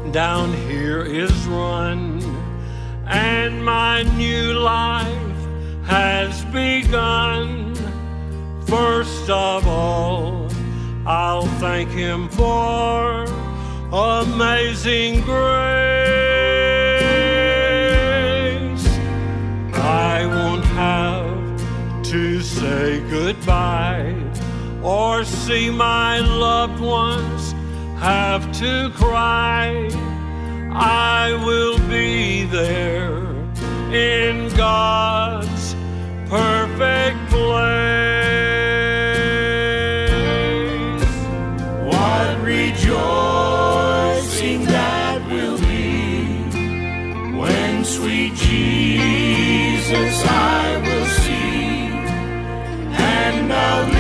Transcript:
down here is run, and my new life has begun. First of all, I'll thank him for amazing grace. I won't have to say goodbye or see my loved ones have to cry. I will be there in God's perfect place. What rejoicing that will be when sweet Jesus I will see, and I'll